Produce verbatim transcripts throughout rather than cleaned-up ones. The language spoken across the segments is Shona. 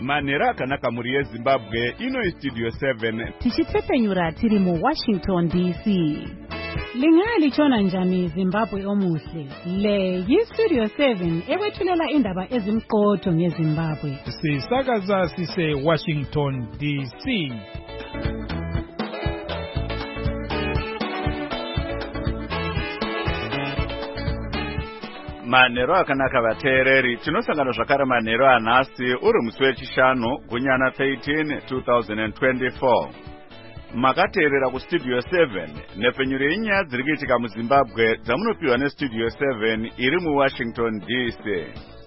Manera akanaka muri yeZimbabwe ino Studio seven. Tichitsepenyura tiri mu Washington D C. Lingali chona njani Zimbabwe omuhle. Le yi Studio seven ewethulela indaba ezimqotho ngeZimbabwe. Sisakaza sise Washington D C. Manero akanaka vateereri tinosangana zvakare manero anhasi uri musi wechishanu gunyana thirteen two thousand twenty-four. Makateerera ku Studio seven nepfenyuro yenyaya dziri kuitika muZimbabwe dzamunopiwa neStudio seven iri mu Washington D C.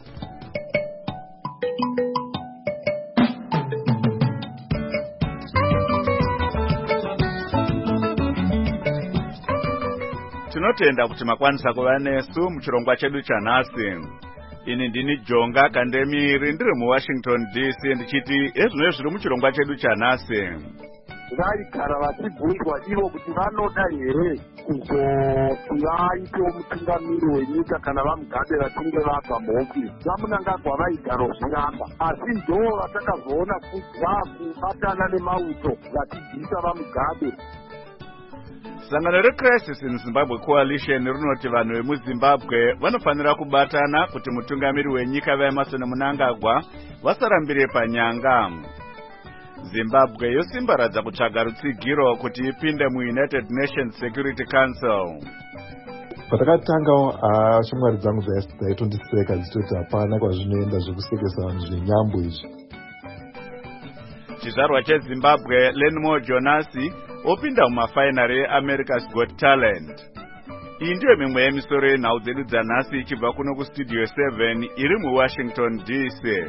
Tinotenda kuti makwanisa kuva nesu muchirongwa chedu chanhasi. Ini ndini Jonga Kandemiri ndiri mu Washington D C ndichiti ezvino zviri muchirongwa chedu chanhasi. Vaikara vachibvunzwa ivo kuti vanoda here kuzoti vaitewo mutungamiri wenyika kana vaMugabe vachinge vabva muhofisi. VaMunangagwa vaigara zviramba, asi ndo vatakazoona kuti vakubatana nemauto vachibvisa vaMugabe. Sangano reCrisis in Zimbabwe Coalition rinoti vanhu vemuZimbabwe vanofanira kubatana kuti mutungamiri wenyika vaEmmerson Mnangagwa vasarambire panyanga. Zimbabwe yosimbaradza kutsvaga rutsigiro kuti ipinde muUnited Nations Security Council. Patakatangawo shamwari dzangu dzaitondiseka dzichiti hapana kwazvinoenda zvekusekesa vanhu zvenyambo izvi. Chizvarwa cheZimbabwe Lenmo Jonasi opinda mumafainari eAmerica's Got Talent. Iyi ndiyo mimwe yemisoro yenhau dzedu dzanhasi ichibva kuno kuStudio seven iri muWashington D C.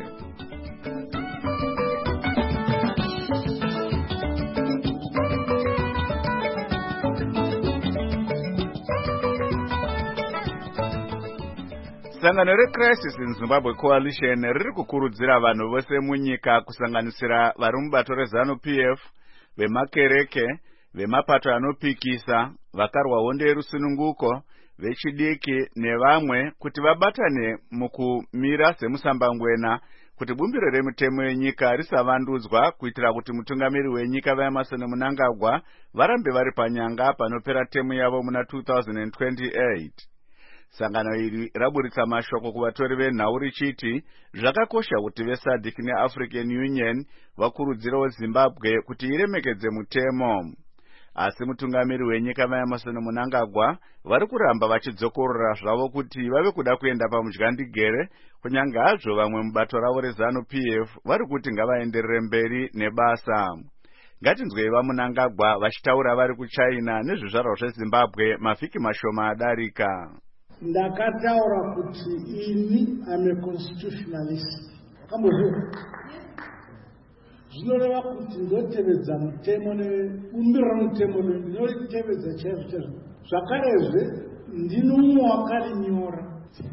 Sangano reCrisis in Zimbabwe Coalition riri kukurudzira vanhu vose munyika kusanganisira vari mubato reZanu-P F, vemakereke, vemapato anopikisa, vakarwa hondo yerusununguko, vechidiki nevamwe kuti vabatane mukumira semusambangwena kuti bumbiro remutemo yenyika risavandudzwa kuitira kuti mutungamiri wenyika vaEmmerson Mnangagwa varambe vari panyanga panopera temu yavo muna two thousand twenty-eight. Sangano iri raburitsa mashoko kuvatori venhau richiti zvakakosha kuti veSADC neAfrican Union vakurudzirawo Zimbabwe kuti iremekedze mutemo. Asi mutungamiri wenyika vaEmmerson Mnangagwa vari kuramba vachidzokorora zvavo kuti vave kuda kuenda pamudyandegere, kunyange hazvo vamwe mubato ravo reZanu-P F vari kuti ngavaenderere mberi nebasa. Ngatinzwei vaMnangagwa vachitaura vari kuChina nezvizvarwa zveZimbabwe mavhiki mashoma adarika. Ndakataura kuti ini am a constitutionalist. Kambozvo zvinoreva kuti ndotevedza mutemo neumbiro romutemo ndinotevedza chaizvo chaizvo. Zvakarezve ndino mumwe wakarinyora.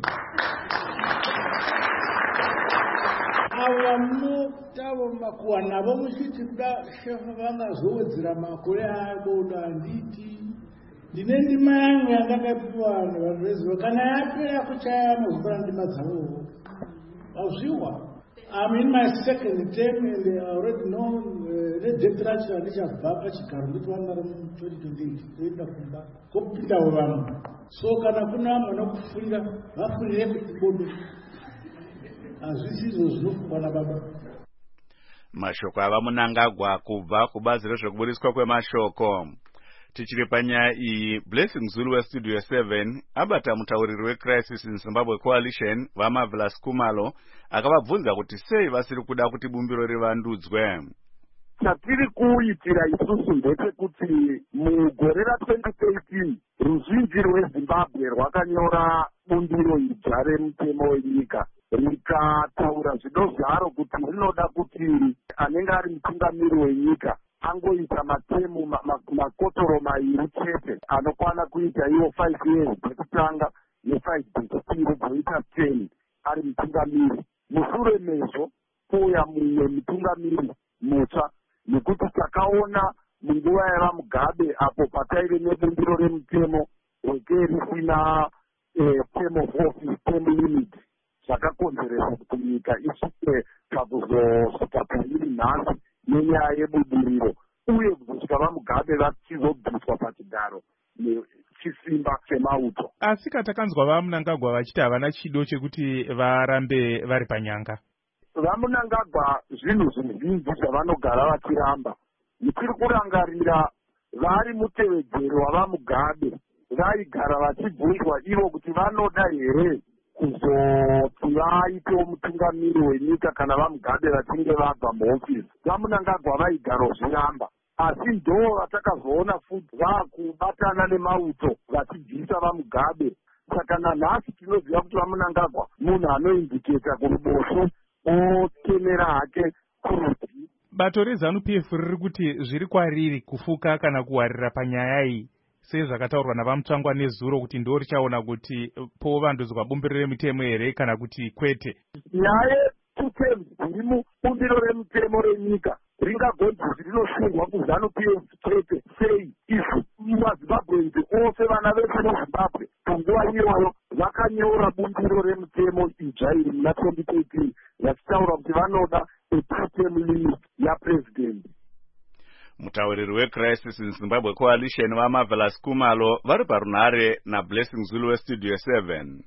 Ava munotavo makuwa navo muchiti kuda shefu vangazowedzera makore avo handiti. Ndine ndima yangu yandakapiwa vanhu vezvo kana yapera kuchaya mazvikora ndima dzavo. Azviwa. I'm in my second term and I already know the debt ratio andichabva pachigaro nditwanara mu twenty twenty-eight kuenda kumba kopindawo vanhu. So kana kuna vamwe vanokufurira vafurire kuti bodo. Hazvisizvo zvinofungwa nababa. Mashoko avaMnangagwa kubva kubazi rezvekuburiswa kwemashoko. Tichiri panyaya iyi, Blessing Zulu weStudio seven abata mutauriri weCrisis in Zimbabwe Coalition vaMarvelous Kumalo akavabvunza kuti sei vasiri kuda kuti bumbiro rivandudzwe. Chatiri kuitira isusu ndechekuti mugore ra-twenty thirteen ruzhinji rweZimbabwe rwakanyora bumbiro idzva remutemo wenyika rikataura zvido zvaro kuti rinoda kuti anenge ari mutungamiri wenyika angoita matemu makotoro mairi chete anokwana kuita iwo five years dzekutanga nefive dzechipiri dzoita ten ari mutungamiri. Mushure mezvo pouya mumwe mutungamiri mutsva, nekuti takaona munguva yavaMugabe apo pataive nebumbiro remutemo weke risina term of office term limit zvakakonzeresa kuti nyika isvike pakuzosvika pairi nhasi nenyaya yebudiriro uye kuzosvika vamugabe vachizobviswa pachigaro nechisimba chemauto. Asi katakanzwa vaMnangagwa vachiti havana chido chekuti varambe vari panyanga. VaMnangagwa zvinhu zvizhinji zvavanogara vachiramba. Ndiri kurangarira vari mutevedzero wavamugabe vaigara vachibvunzwa ivo kuti vanoda here kuzoti vaitewo mutungamiri wenyika kana vamugabe vachinge vabva muhofisi. VaMnangagwa vaigara zviramba, asi ndo vatakazoona futi vakubatana nemauto vachibvisa vamugabe. Saka nanhasi tinoziva kuti vaMnangagwa munhu anoindiketa kuruboshwe otemera hake kurudyi. Bato reZANU P F riri kuti zviri kwariri kufuka kana kuwarira panyaya iyi sezvakataurwa navamutsvangwa nezuro kuti ndo richaona kuti povandudzwa bumbiro remitemo here kana kuti kwete. Nyaya tutemu dziri mubumbiro remitemo renyika ringagonzi kuti rinosungwa kuZANU P F chete sei isu maZimbabweans ose vana vese muZimbabwe panguva iyoyo vakanyora bumbiro remitemo idzva iri muna twenty thirteen vachitaura kuti vanoda a-two-term limit yapresident. Mutauriri weCrisis in Zimbabwe Coalition vaMarvelous Kumalo vari parunhare naBlessing Zulu weStudio seven.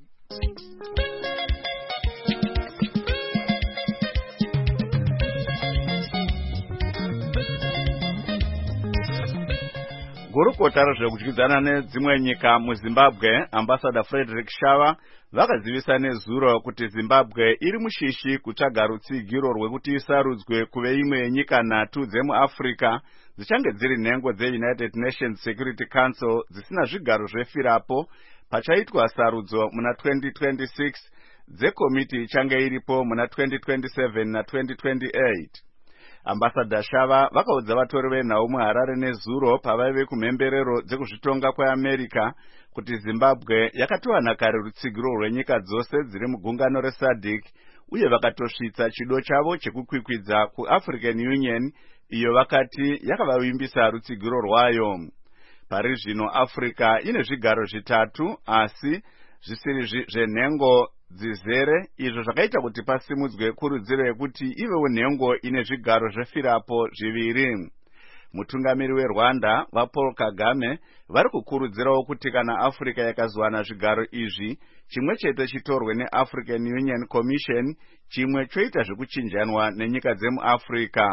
Gurukota rezvekudyidzana nedzimwe nyika muZimbabwe, Ambassador Frederick Shava vakazivisa nezuro kuti Zimbabwe iri mushishi kutsvaga rutsigiro rwekuti isarudzwe kuve imwe yenyika nhatu dzemuAfrica dzichange dziri nhengo dzeUnited Nations Security Council dzisina zvigaro zvefirapo pachaitwa sarudzo muna twenty twenty-six dzekomiti ichange iripo muna twenty twenty-seven na twenty twenty-eight. Ambassador Shava vakaudza vatori venhau muHarare nezuro pavaive kumhemberero dzekuzvitonga kweAmerica kuti Zimbabwe yakatowana kare rutsigiro rwenyika dzose dziri mugungano reSADC uye vakatosvitsa chido chavo chekukwikwidza kuAfrican Union iyo vakati yakavavimbisa rutsigiro rwayo. Pari zvino Africa ine zvigaro zvitatu asi zvisiri zvenhengo dzizere, izvo zvakaita kuti pasimudzwe kurudziro yekuti ivewo nhengo ine zvigaro zvefirapo zviviri. Mutungamiri weRwanda vaPaul Kagame vari kukurudzirawo kuti kana Africa yakazowana zvigaro izvi, chimwe chete chitorwe neAfrican Union Commission, chimwe choita zvekuchinjanwa nenyika dzemuAfrica.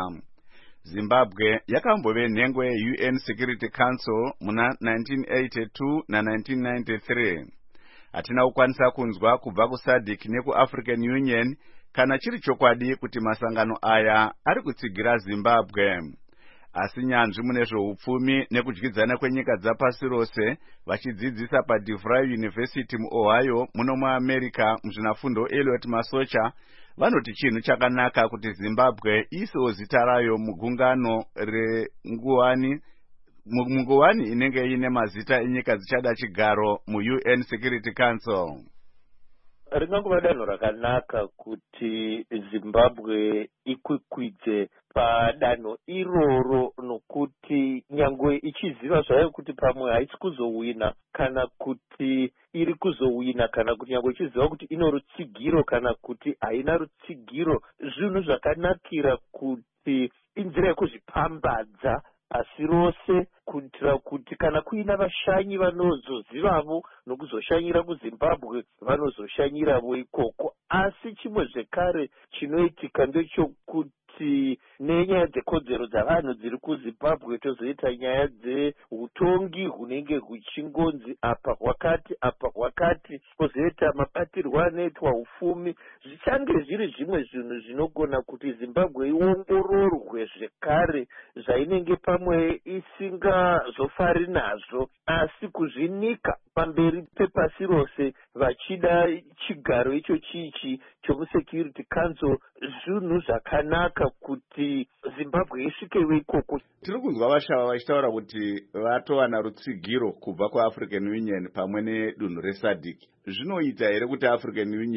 Zimbabwe yakambove nhengo yeU N Security Council muna nineteen eighty-two na nineteen ninety-three. Hatina kukwanisa kunzwa kubva kuSADC nekuAfrican Union kana chiri chokwadi kuti masangano aya ari kutsigira Zimbabwe. Asi nyanzvi mune zveupfumi nekudyidzana kwenyika dzapasi rose vachidzidzisa paDeVry University muOhio muno muAmerica muzvinafundo Elliot Masocha vanoti chinhu chakanaka kuti Zimbabwe iisewo zita rayo mugungano renguwani munguwani inenge ine mazita enyika dzichada chigaro muU N Security Council. Ringangova danho rakanaka kuti Zimbabwe ikwikwidze padanho iroro, nokuti nyangwe ichiziva zvayo kuti pamwe haisi kuzowina kana kuti iri kuzowina kana kuti nyangwe ichiziva kuti ino rutsigiro kana kuti haina rutsigiro, zvinhu zvakanakira kuti inzira yekuzvipambadza asi rose kuitira kuti kana kuina vashanyi vanozozivavo nokuzoshanyira kuZimbabwe vanozoshanyiravo ikoko. Asi chimwe zvekare chinoitika ndechokuti nenyaya dzekodzero dzavanhu dziri kuZimbabwe tozoita nyaya dzeutongi hunenge huchingonzi apa hwakati apa hwakati, kozoita mabatirwo anoitwa ufumi, zvichange zviri zvimwe zvinhu zvinogona kuti Zimbabwe iongororwe zvekare zvainenge pamwe isingazofari nazvo, asi kuzvinika pamberi pepasi rose vachida chigaro icho chichi chomuSecurity Council, zvinhu zvakanaka kuti Zimbabwe isvikewo ikoko. Tiri kunzwa vashava vachitaura kuti vatowana rutsigiro kubva kuAfrican Union pamwe nedunhu reSADC. Zvinoita here kuti African Union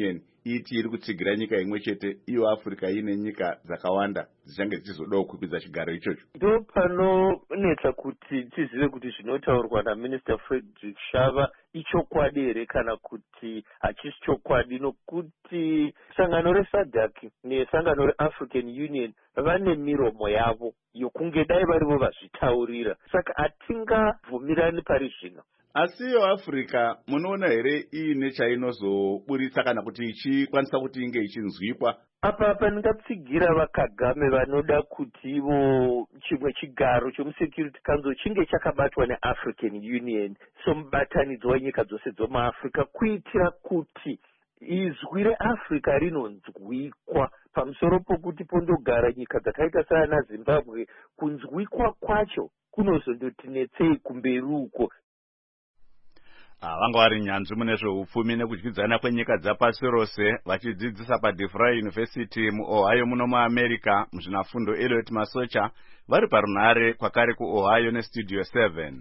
iti iri kutsigira nyika imwe chete, iyo Africa ine nyika dzakawanda dzichange dzichizodawo kukwidza chigaro ichocho. Ndo panonetsa kuti tizive kuti zvinotaurwa naMinister Frederick Shava ichokwadi here kana kuti hachisi chokwadi, nokuti sangano reSADC nesangano reAfrican Union vane miromo yavo yokunge dai varivo vazvitaurira, saka hatingabvumirani pari zvino. Asi iyo Africa munoona here iine chainozoburitsa kana kuti ichikwanisa kuti inge ichinzwikwa? Apa apa ndingatsigira vaKagame vanoda kuti ivo chimwe chigaro chomuSecurity Council chinge chakabatwa neAfrican Union somubatanidzo wenyika dzose dzomuAfrica, kuitira kuti izwi reAfrica rinonzwikwa pamusoro pokuti pondogara nyika dzakaita sana Zimbabwe. Kunzwikwa kwacho kunozondotinetsei kumberi uko. Vanga vari nyanzvi mune zveupfumi nekudyidzana kwenyika dzapasi rose vachidzidzisa paDeFry University muOhio muno muAmerica muzvinafundo Elliot Masocha vari parunhare kwakare kuOhio neStudio seven.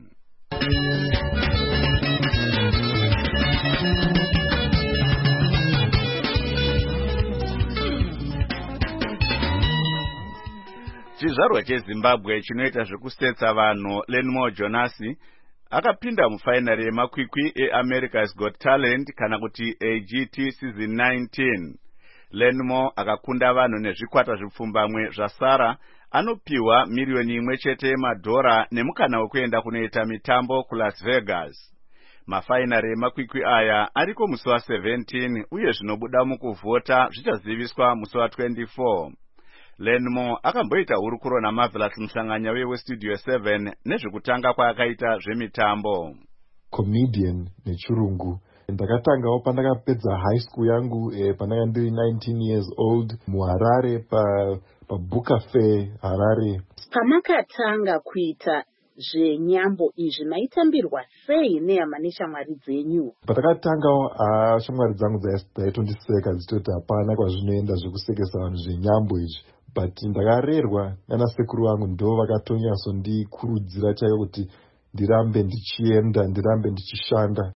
Chizvarwa cheZimbabwe chinoita zvekusetsa vanhu Lenmore Jonasi akapinda mufainari yemakwikwi eAmerica's Got Talent kana kuti A G T season nineteen. Lenmore akakunda vanhu nezvikwata zvipfumbamwe zvasara anopiwa miriyoni imwe chete yemadhora nemukana wekuenda kunoita mitambo kuLas Vegas. Mafainari emakwikwi aya ariko musi wa17 uye zvinobuda mukuvhota zvichaziviswa musi wa24. Lenmore akamboita hurukuro naMarvelous Mhlanganya weStudio seven nezvekutanga kwaakaita zvemitambo. Comedian nechirungu. Ndakatangawo pandakapedza high school yangu eh, pandanga ndiri nineteen years old muHarare pa paBooker Fair Harare. Pamakatanga kuita zvenyambo izvi maitambirwa sei nehama neshamwari dzenyu? Patakatangawo ah, shamwari dzangu dzaitondiseka dzitoti hapana kwazvinoenda zvekusekesa vanhu zvenyambo izvi. But ndakarerwa nana sekuru vangu ndo vakatonyasondikurudzira chaiko kuti ndirambe ndichienda, ndirambe ndichishanda.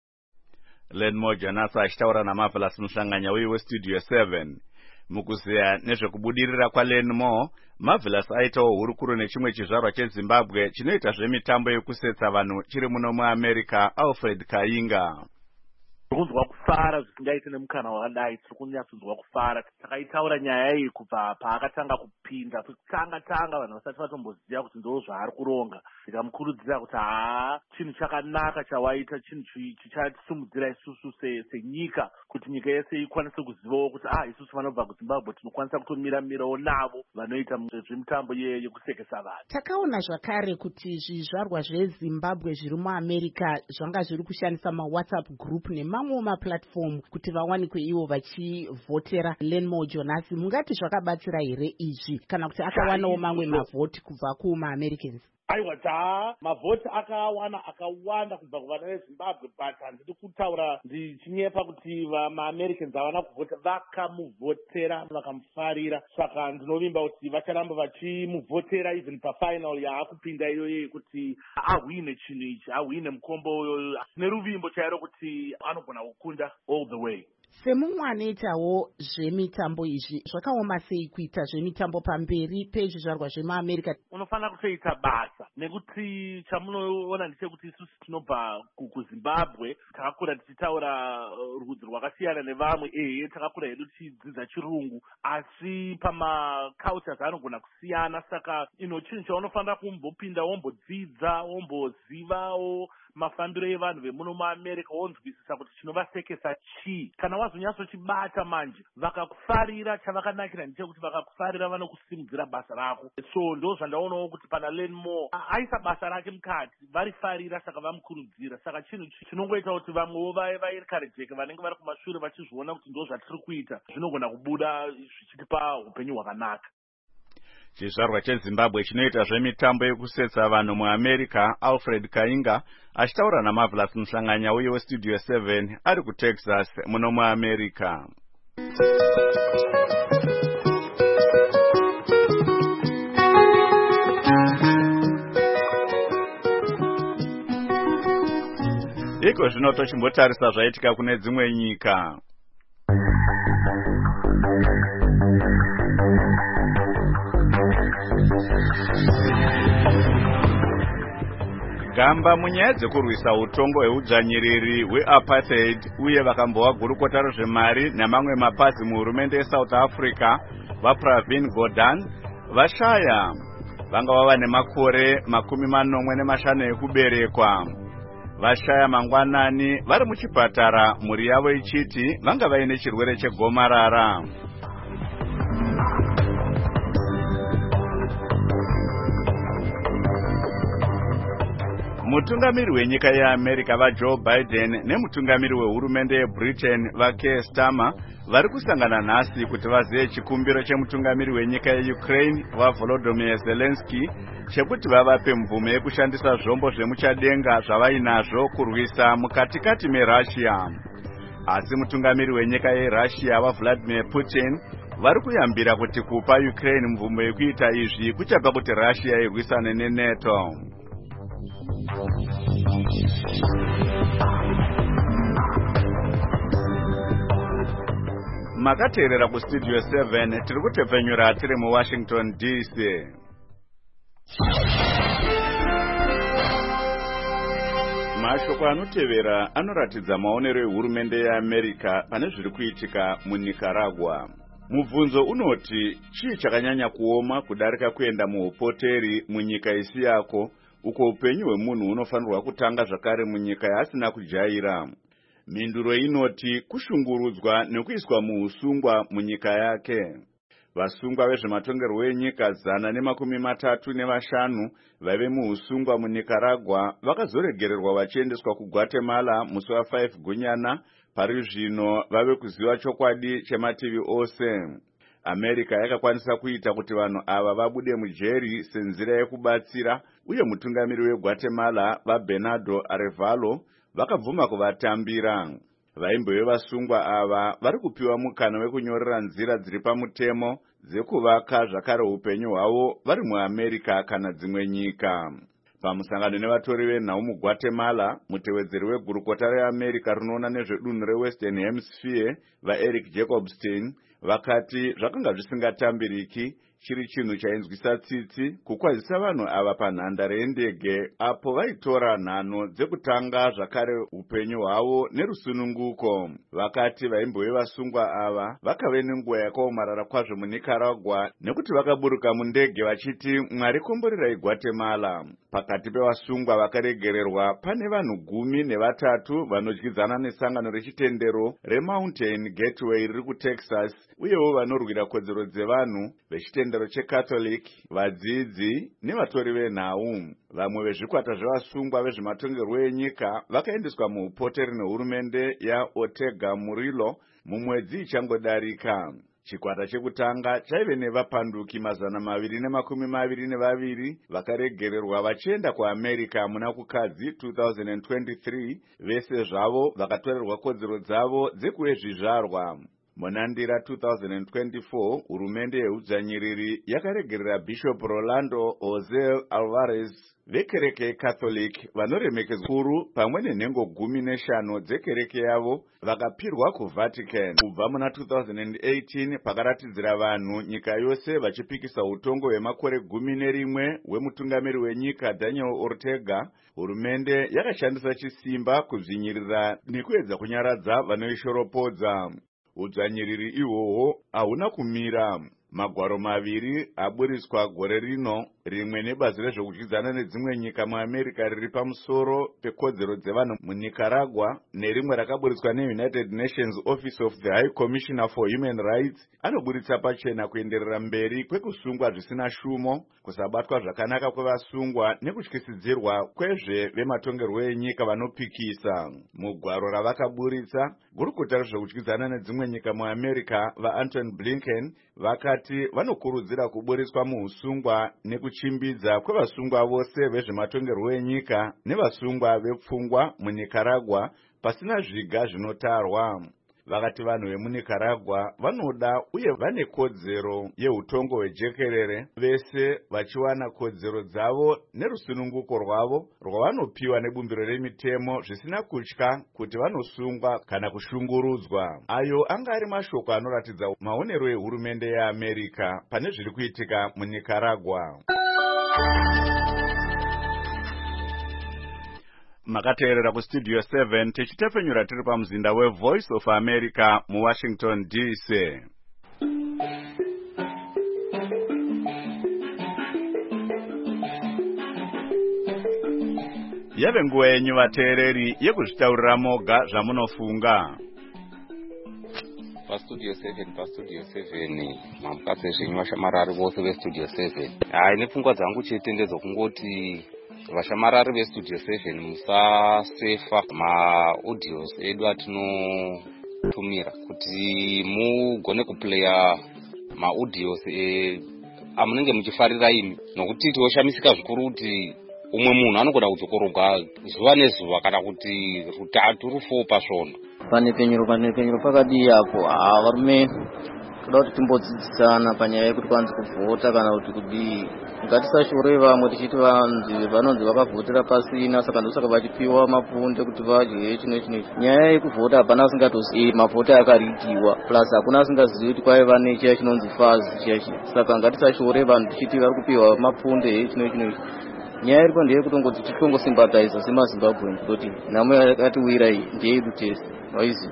Lenmore Jonasi achitaura naMarvelous Mhlanganya weStudio seven. Mukuziya nezvekubudirira kwaLenmore, Marvelous aitawo hurukuro nechimwe chizvarwa cheZimbabwe chinoita zvemitambo yekusetsa vanhu chiri muno muAmerica, Alfred Kainga. Kunzwa kufara zvisingaite nemukana wakadai, tiri kunyatsonzwa kufara. Takaitaura nyaya iyi kubva paakatanga kupinda, tanga tanga vanhu vasati vatomboziva kuti ndo zvaari kuronga. Ndikamukurudzira kuti haa, chinhu chakanaka chawaita, chinhu chichasimudzira isusu senyika, kuti nyika yese ikwanise kuzivawo kuti ah, isusu vanobva kuZimbabwe tinokwanisa kutomiramirawo navo vanoita zvemitambo yekusekesa vanhu. Takaona zvakare kuti zvizvarwa zveZimbabwe zviri muAmerica zvanga zviri kushandisa maWhatsApp group nema mamwe maplatform kuti vawanikwe ivo vachivhotera Lenmore Jonasi. Mungati zvakabatsira here izvi kana kuti akawanawo mamwe mavhoti kubva kumaAmericans? Aiwa dha, mavhoti akawana akawanda kubva kuvana veZimbabwe, but handidi kutaura ndichinyepa kuti vamaAmericans havana kuvhota, vakamuvhotera vakamufarira. Saka ndinovimba kuti vacharamba vachimuvhotera even pafinal yaakupinda iyoyo kuti ahwine chinhu ichi, ahwine mukombo neruvimbo chairo kuti anogona kukunda all the way. Semumwe anoitawo zvemitambo izvi, zvakaoma sei kuita zvemitambo pamberi pezvizvarwa zvemaAmerica? Unofanira kutoita basa, nekuti chamunoona ndechekuti isusu tinobva kuZimbabwe, takakura tichitaura rudzi rwakasiyana nevamwe, ehe takakura hedu tichidzidza chirungu, asi pamacultures anogona kusiyana. Saka ino chinhu chaunofanira kumbopinda wombodzidza, wombozivawo mafambiro evanhu vemuno muAmerica, wonzwisisa kuti chinovasekesa chii. Kana wazonyatsochibata manje vakakufarira, chavakanakira ndechekuti vakakufarira vanokusimudzira basa rako. So ndo zvandaonawo kuti pana Lenmore aisa basa rake mukati, varifarira saka vamukurudzira. Saka chinhu chinongoita kuti vamwewo vaencourageke vanenge vari kumashure vachizviona kuti ndo zvatiri kuita zvinogona kubuda zvichitipa upenyu hwakanaka. Chizvarwa cheZimbabwe chinoita zvemitambo yekusetsa vanhu muAmerica, Alfred Kainga achitaura naMarvelous Mhlanganya weStudio seven ari kuTexas muno muAmerica. Iko zvino tochimbotarisa zvaitika kune dzimwe nyika. gamba munyaya dzekurwisa utongo hweudzvanyiriri hweapartheid uye vakambova gurukota rezvemari namamwe mapazi muhurumende yeSouth Africa vaPravin Gordhan vashaya. Vanga vava nemakore makumi manomwe nemashanu ekuberekwa. Vashaya mangwanani vari muchipatara, mhuri yavo ichiti vanga vaine chirwere chegomarara. Mutungamiri wenyika yeAmerica vaJoe Biden nemutungamiri wehurumende yeBritain vaKeir Starmer vari kusangana nhasi kuti vazive chikumbiro chemutungamiri wenyika yeUkraine vaVolodymyr Zelensky chekuti vavape mvumo yekushandisa zvombo zvemuchadenga zvavainazvo kurwisa mukatikati meRussia. Asi mutungamiri wenyika yeRussia vaVladimir Putin vari kuyambira kuti kupa Ukraine mvumo yekuita izvi kuchabva kuti Russia irwisane neNATO. Makateerera kustudio seven tiri kutepfenyura tiri muWashington D C. Mashoko anotevera anoratidza maonero ehurumende yeAmerica pane zviri kuitika muNicaragua. Mubvunzo unoti chii chakanyanya kuoma kudarika kuenda muhopoteri munyika isi yako uko upenyu hwemunhu hunofanirwa kutanga zvakare munyika yaasina kujaira. Mhinduro inoti kushungurudzwa nekuiswa muusungwa munyika yake. Vasungwa vezvematongerwo enyika zana nemakumi matatu nevashanu vaive muusungwa muNicaragua vakazoregererwa vachiendeswa kuGuatemala musi wa5 Gunyana. Pari zvino vave kuziva chokwadi chemativi ose. America yakakwanisa kuita kuti vanhu ava vabude mujeri senzira yekubatsira, uye mutungamiri weGuatemala vaBernardo Arevalo vakabvuma kuvatambira. Vaimbove vasungwa ava vari kupiwa mukana wekunyorera nzira dziri pamutemo dzekuvaka zvakare upenyu hwavo vari muAmerica kana dzimwe nyika. Pamusangano nevatori venhau muGuatemala, mutevedzeri wegurukota reAmerica rinoona nezvedunhu reWestern Hemisphere vaEric Jacobstein vakati zvakanga zvisingatambiriki chiri chinhu chainzwisa tsitsi kukwazisa vanhu ava panhandare yendege apo vaitora nhano dzekutanga zvakare upenyu hwavo nerusununguko. Vakati vaimbove vasungwa ava vakave nenguva yakaomarara kwazvo muNicaragua nekuti vakaburuka mundege vachiti Mwari komborirai Guatemala. Pakati pevasungwa vakaregererwa pane vanhu gumi nevatatu vanodyidzana nesangano rechitendero reMountain Gateway riri kuTexas, uyewo vanorwira kodzero dzevanhu vechitendero cheCatholic, vadzidzi nevatori venhau. Vamwe vezvikwata zvevasungwa vezvematongerwo enyika vakaendeswa muhopoteri nehurumende yaOrtega Murillo mumwedzi ichangodarika. Chikwata chekutanga chaive nevapanduki mazana maviri nemakumi maviri nevaviri vakaregererwa vachienda kuAmerica muna kukadzi two thousand twenty-three, vese zvavo vakatorerwa kodzero dzavo dzekuve zvizvarwa. Munandira two thousand twenty-four, hurumende yeudzvanyiriri yakaregerera Bishop Rolando Jose Alvarez vekereke yeCatholic vanoremekedzwa kuru pamwe nenhengo gumi neshanu dzekereke yavo vakapirwa kuVatican. Kubva muna two thousand eighteen pakaratidzira vanhu nyika yose vachipikisa utongo hwemakore gumi nerimwe hwemutungamiri wenyika Daniel Ortega, hurumende yakashandisa chisimba kuzvinyirira nekuedza kunyaradza vanoishoropodza. Udzvanyiriri ihwohwo hauna kumira. Magwaro maviri aburiswa gore rino, rimwe nebazi rezvokudyidzana nedzimwe nyika muAmerica riri pamusoro pekodzero dzevanhu muNicaragua, nerimwe rakaburiswa neUnited Nations Office of the High Commissioner for Human Rights, anoburitsa pachena kuenderera mberi kwekusungwa zvisina shumo, kusabatwa zvakanaka kwevasungwa nekutyisidzirwa kwezve vematongerwo enyika vanopikisa. Mugwaro ravakaburitsa, gurukota rezvokudyidzana nedzimwe nyika muAmerica vaAntony Blinken vakati vanokurudzira kuburiswa muusungwa nekuchimbidza kwevasungwa vose vezvematongerwo enyika nevasungwa vepfungwa muNicaragua pasina zviga zvinotarwa. Vakati vanhu vemuNicaragua vanoda uye vane kodzero yeutongo hwejekerere, vese vachiwana kodzero dzavo nerusununguko rwavo rwavanopiwa nebumbiro remitemo zvisina kutya kuti vanosungwa kana kushungurudzwa. Ayo anga ari mashoko anoratidza maonero ehurumende yeAmerica pane zviri kuitika muNicaragua. makateerera kustudio seven tichitefenyura tiri pamuzinda wevoice of America muwashington D C. Yave nguva yenyu vateereri yekuzvitaurira moga zvamunofunga. Pastudio seven, pastudio seven, mamukadzi zvenyu vashamarari vose vestudio seven. Hai, nepfungwa dzangu chete ndedzokungoti vashamarari vestudio seven musasefa maaudios edu atinotumira kuti mugone kuplaya maaudios e amunenge muchifarira imi, nokuti tinoshamisika zvikuru kuti umwe munhu anogona kudzokoroka zuva nezuva kana kuti rutatu rufo pasvondo. Pane penyuro pane penyuro pakati apo varume toda kuti timbodzidzisana panyaya yekuti kwanzi kuvhota kana kuti kudii. Ngatisashore vamwe tichiti vanzi vanonzi vakavhotera pasina saka ndosaka vachipiwa mapunde kuti vadye chino chino. Nyaya yekuvhota hapana asingatozivi mavhota akariitiwa, plus hakuna asingazivi kuti kwaiva nechiya chinonzi fazi chiyachi. Saka ngatisashore vanhu tichiti vari kupiwa mapunde chino chino. Nyaya iripo ndeyekuti tichitongosimbadhaisa semazimbabwe kuti nhamo yakatiwira iyi ndeyedu tese. Waizi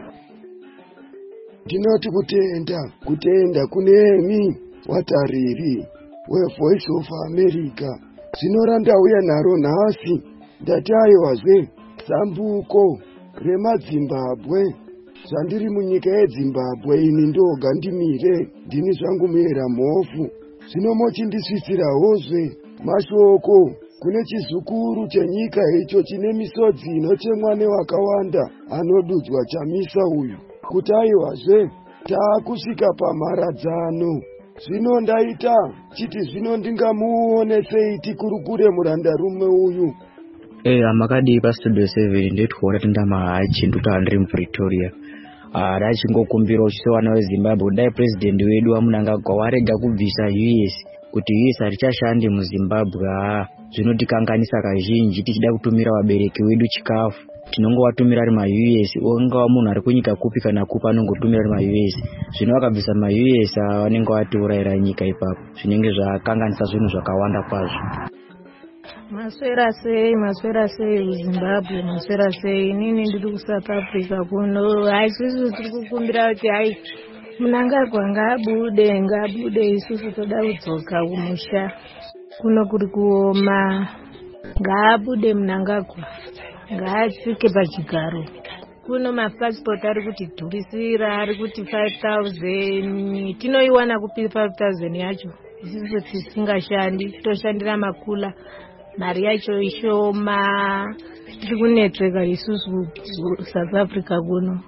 ndinoti kutenda kutenda kunemi watariri wevoice of America zvinora ndauya naro nhasi ndati aiwazve zambuko remazimbabwe zvandiri munyika yezimbabwe ini ndoga ndimire ndini zvangu muera mhofu zvino mochindisvisirahozve mashoko kune chizukuru chenyika icho chine misodzi inochemwa newakawanda anodudzwa chamisa uyu kuti aiwazve taakusvika pamharadzano. Zvino ndaita chiti zvino ndingamuone sei tikurukure murandarume uyu. Eh, amakadi pastudio seven ndetikuona tindama chinduka ndiri muPretoria. Ara chingokumbira uchisowana weZimbabwe dai president wedu waMnangagwa warega kubvisa U S kuti U S harichashandi muZimbabwe. Ah, zvinotikanganisa kazhinji tichida kutumira vabereki wedu chikafu. Tinongowatumira ari ma-U S, ungava munhu ari kunyika kupi kana kupi anongotumira ari ma-U S. Zvino vakabvisa ma-U S vanenge vatiurayira nyika ipapo. Zvinenge zvakanganisa zvinhu zvakawanda kwazvo. Maswera sei, maswera sei Zimbabwe, maswera sei. Inini ndiri kuSouth Africa kuno. Haisusu tiri kukumbira kuti hai Mnangagwa ngaabude, ngaabude isusu toda kudzoka kumusha. Kuno kuri kuoma. Ngaabude Mnangagwa. Ngaatsike pachigaro. Kuno mapassport ari kuti dhurisira, ari kuti five thousand. Tinoiwana kupi five thousand yacho. Isusu tisingashandi, toshandira makula. Mari yacho ishoma. Tiri kunetseka isusu South Africa kuno.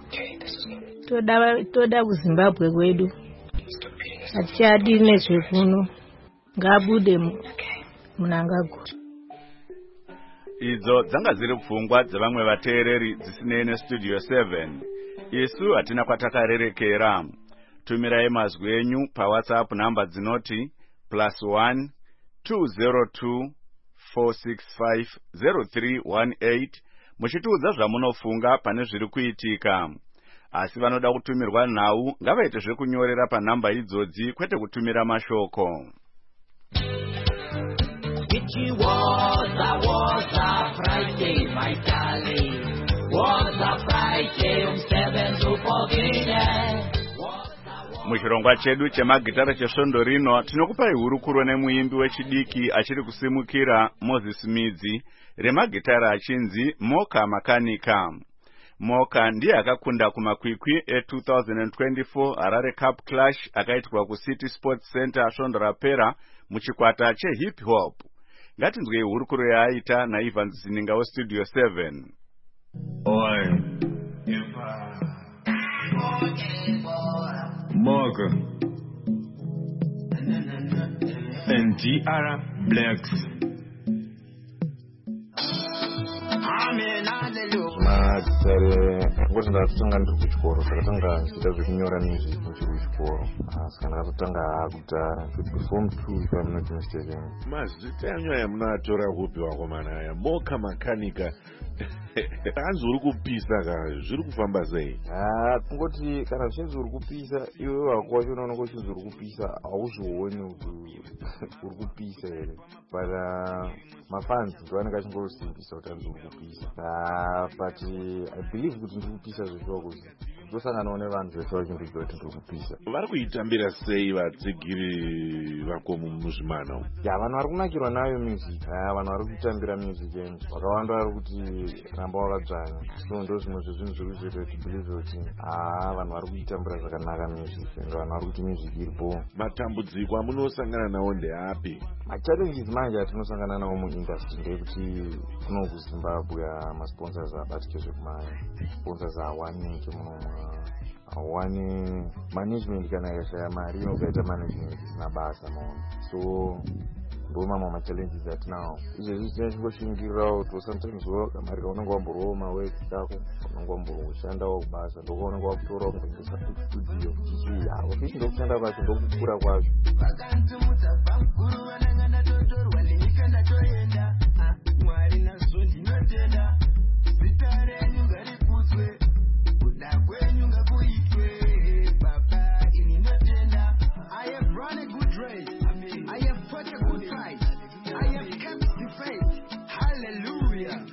Toda toda kuZimbabwe kwedu. Hatichadi nezve kuno. Ngaabude Mnangagwa. Idzo dzanga dziri pfungwa dzevamwe vateereri dzisinei nestudio seven. Isu hatina kwatakarerekera. Tumirai mazwi enyu paWhatsApp namba dzinoti plus one two zero two four six five zero three one eight muchitiudza zvamunofunga pane zviri kuitika. Asi vanoda kutumirwa nhau ngavaite zvekunyorera panhamba idzodzi kwete kutumira mashoko. It was a, was a Friday, my darling. Was a Friday, um seven to fourteen. Muchirongwa chedu chemagitara chesvondo rino tinokupai hurukuro nemuimbi wechidiki achiri kusimukira Moses Midzi remagitara achinzi Moka Makanika. Moka ndiye akakunda kumakwikwi e two thousand twenty-four Harare Cup Clash akaitwa kuCity Sports Center svondo rapera muchikwata chehip hop. Ngatinzwe hurukuro yaaita naIvan Zininga westudio seven. Oi, Moga and G R Blacks. Matsere ngozi ndatanga ndiri kuchikoro takatanga kuita zvekunyora nezvi muchiri kuchikoro saka ndakatotanga kudhara form two if I'm not mistaken. Mazita yanyu aya munoatora kupi wakomana aya Moka Makanika hanzi uri kupisa ka zviri kufamba sei? Ah, kungoti kana zvichinzi uri kupisa iwe wako wacho unoona kuti zviri uri kupisa hauzvioni kuti uri kupisa here, but uh, mafans ndo anenge achingosimbisa kuti hanzi uri kupisa. Ah, but uh, I believe kuti ndiri kupisa zveshuwa kuti ndosanganawo nevanhu zveshuwa vachindiudza kuti ndiri kupisa. Vari kuitambira sei vatsigiri vako muzvimana umu? Ya, vanhu vari kunakirwa nayo music. Ah, vanhu vari kuitambira music end vakawanda vari kuti ramba wakadzvanya, so ndo zvimwe zvezvinhu zviri kuzoita kuti believe kuti ah vanhu vari kuitambira zvakanaka music ende vanhu vari kuti music iripo. Matambudziko amunosangana nawo ndeapi? Machallenges manje atinosangana nawo muindustry ndekuti kuno kuZimbabwe masponsors abatike zvekumanya, sponsors awanike munomwa, awani management kana ikashaya mari inogaita management isina basa maona, so ndo mamwe machallenges atinawo. Izvezvi tinochingoshingirirawo kuti sometimes kamari kaunenge wamborowo maworks ako unenge wamboroshanda kubasa ndokaunenge wakutorawo kuendesa kustudio chichiya ofisi ndokushanda kwacho ndokukura kwacho. Mwari nazvo ndinotenda zita renyu ngarikudzwe kuda kwenyu ngakuitwe baba ini ndotenda. I have run a good race, I have fought a good fight, I have kept the faith. Hallelujah.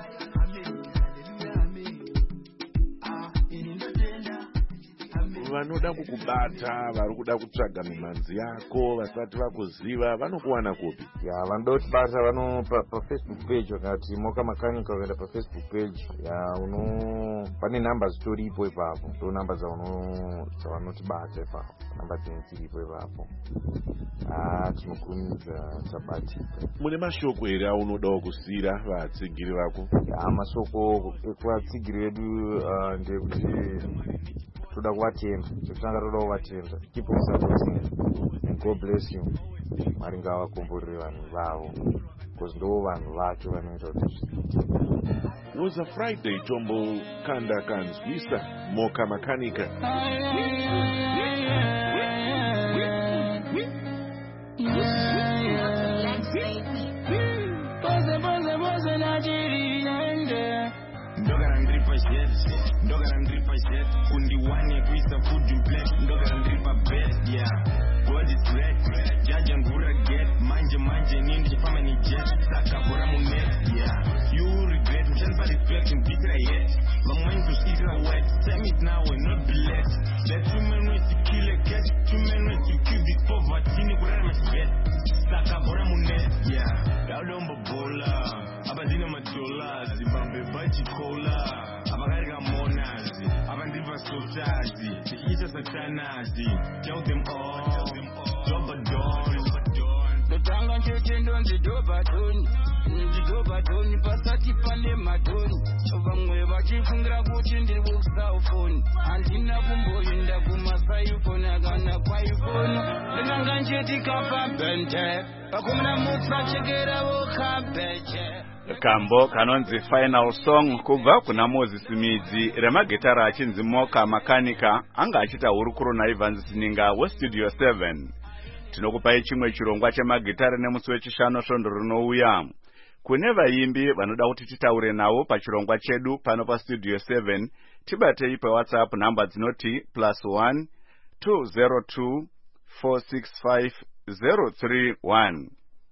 Vanoda kukubata, vari kuda kutsvaga mimanzi yako vasati vakuziva, vanokuwana kupi? Ya, vanoda kutibata vano pa Facebook page wakati Moka Makanika, ukaenda pa Facebook page ya uno pane namba zitoripo ipapo, ndo namba dzauno dzavanotibata ipapo, namba dziripo ipapo. Ah, tinokurumidza tabatika. Mune mashoko here aunodawo kusiyira vatsigiri vako? Ya, mashoko ekuvatsigiri vedu ndekuti toda kuvatenda, chekutanga toda kuvatenda, keep on supporting and God bless you. Mwari ngavakomborere vanhu vavo because ndo vanhu vacho vanoita kuti zviite. Was a Friday tombo kanda kanzwisa Moka Makanika. Ndogara ndripa jet, ndogara ndripa jet, kundiwane kuisa food in plate, ndogara ndripa bed, yeah. God is red, jaja ngura get, manje manje nindi chifama ni jet, saka bora munet, yeah. You regret, mchanpa respect, mbikira yet, mamweni tusikira wet, time it now and not be late. There too many ways to kill a cat, too many ways to kill this poverty, ni kurara mashibet, saka bora munet, yeah. Yaudombo bola, abadina madola, zibambe baji cola, abagarika monazi, abandiva sotazi, icha satanazi, tell them all, doba don, dotanga nchechendo nzidoba doni, nzidoba doni, pasati pande madoni, vamwe vachifungira kuti ndiri kusaufoni, handina kumboinda kumasaifoni, akana kwaifoni, ndinanga nchetikapa bente, pakumina mutsa chekera wokabeche. Kambo kanonzi final song kubva kuna Moses Midzi, remagitara achinzi Moka Makanika, anga achita hurukuro naIvans Sininga weStudio seven. Tinokupai chimwe chirongwa chemagitara nemusi wechishanu svondo rinouya. Kune vaimbi vanoda kuti titaure nawo pachirongwa chedu pano paStudio seven, tibatei pa WhatsApp namba dzinoti plus one two zero two four six five zero three one.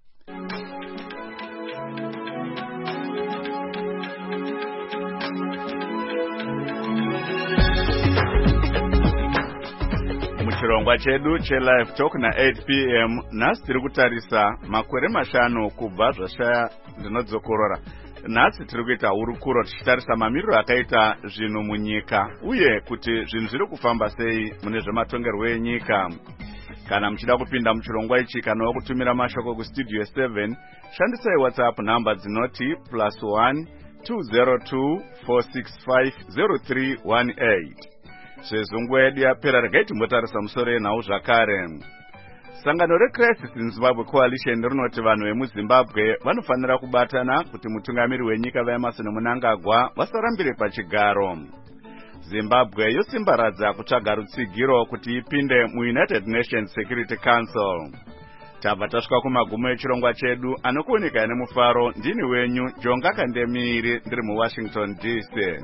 Chirongwa chedu che live talk na eight p m nasi tiri kutarisa makore mashanu kubva zvashaya zvinodzokorora. Nasi tiri kuita hurukuro tichitarisa mamiriro akaita zvinhu munyika uye kuti zvinhu zviri kufamba sei mune zvematongerwo enyika. Kana muchida kupinda muchirongwa ichi kana kutumira mashoko kuStudio seven, shandisai WhatsApp namba dzinoti plus one two zero two four six five zero three one eight. Sezungu yedu yapera regai timbotarisa musoro yenhau zvakare. Sangano reCrisis in Zimbabwe Coalition rinoti vanhu vemuZimbabwe vanofanira kubatana kuti mutungamiri wenyika vaEmmerson Mnangagwa vasarambire pachigaro. Zimbabwe yosimbaradza kutsvaga rutsigiro kuti ipinde muUnited Nations Security Council. tabva tasvika kumagumo echirongwa chedu anokuoneka nemufaro. Ndini wenyu Jonga Kandemiri ndiri muWashington D C.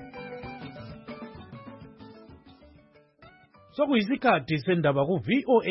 Sokuyisikhathi sendaba ku V O A